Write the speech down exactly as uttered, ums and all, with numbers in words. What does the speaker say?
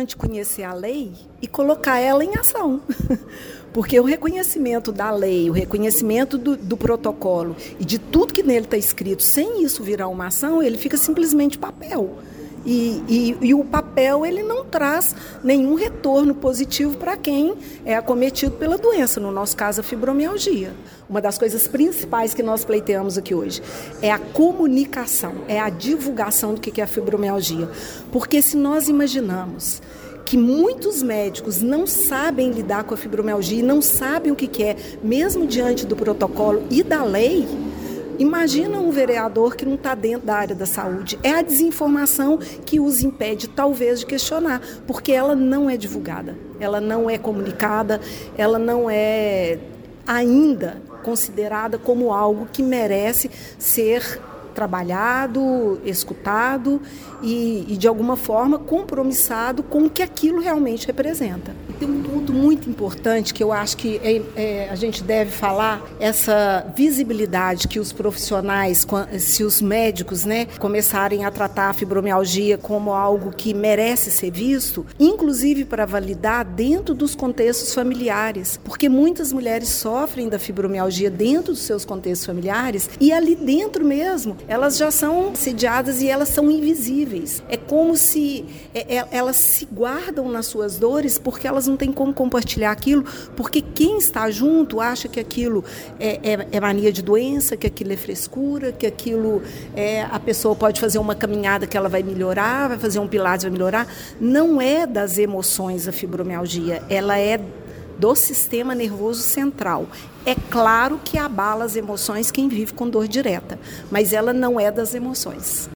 importante conhecer a lei e colocar ela em ação. Porque o reconhecimento da lei, o reconhecimento do, do protocolo e de tudo que nele está escrito, sem isso virar uma ação, ele fica simplesmente papel. E, e, e o papel ele não traz nenhum retorno positivo para quem é acometido pela doença, no nosso caso a fibromialgia. Uma das coisas principais que nós pleiteamos aqui hoje é a comunicação, é a divulgação do que é a fibromialgia. Porque se nós imaginamos que muitos médicos não sabem lidar com a fibromialgia e não sabem o que é, mesmo diante do protocolo e da lei, imagina um vereador que não está dentro da área da saúde. É a desinformação que os impede, talvez, de questionar, porque ela não é divulgada, ela não é comunicada, ela não é ainda considerada como algo que merece ser trabalhado, escutado e, e, de alguma forma, compromissado com o que aquilo realmente representa. E tem um ponto muito importante que eu acho que é, é, a gente deve falar, essa visibilidade que os profissionais, se os médicos, né, começarem a tratar a fibromialgia como algo que merece ser visto, inclusive para validar dentro dos contextos familiares, porque muitas mulheres sofrem da fibromialgia dentro dos seus contextos familiares e ali dentro mesmo elas já são sediadas e elas são invisíveis. É como se é, é, elas se guardam nas suas dores porque elas não têm como compartilhar aquilo, porque quem está junto acha que aquilo é, é, é mania de doença, que aquilo é frescura, que aquilo é, a pessoa pode fazer uma caminhada que ela vai melhorar, vai fazer um pilates, vai melhorar. Não é das emoções a fibromialgia, ela é do sistema nervoso central. É claro que abala as emoções quem vive com dor direta, mas ela não é das emoções.